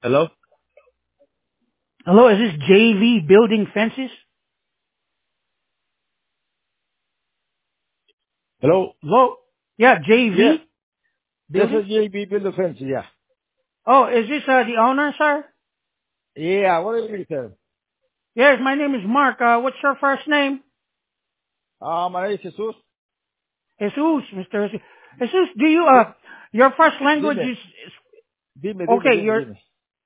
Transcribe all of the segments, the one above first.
Hello? Hello, is this JV Building Fences? Hello? Hello? Yeah, Yeah. JV This Building? is JB Build the Fence, yeah. Oh, is this the owner, sir? Yeah, what is it, sir? Yes, my name is Mark. What's your first name? My name is Jesus. Jesus, Mr. Jesus. Jesus, do you, your first language Dime. is Dime, okay, dime.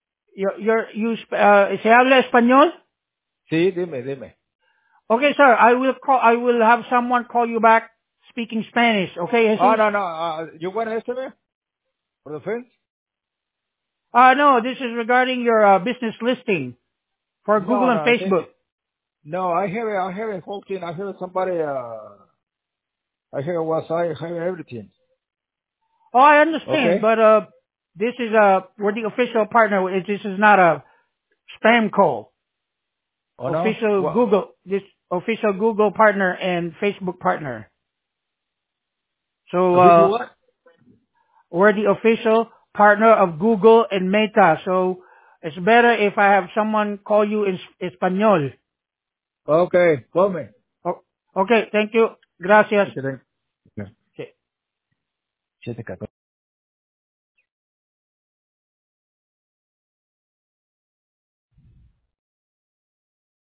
se habla español? Sí, dime. Okay, sir, I will have someone call you back speaking Spanish. Okay, Oh, Jesus? no. You want an estimate for the fence? No, this is regarding your, business listing for Google and No, I think, Facebook. no, I have a whole thing. I have somebody, I have website, I have everything. Oh, I understand, Okay? but this is we're the official partner. This is not a spam call. Oh, no? What? This official Google partner and Facebook partner. So Official what? we're the official partner of Google and Meta. So it's better if I have someone call you in Espanol. Okay, call me. Oh, okay, thank you. Gracias. Okay, thank you. Okay. 7:14.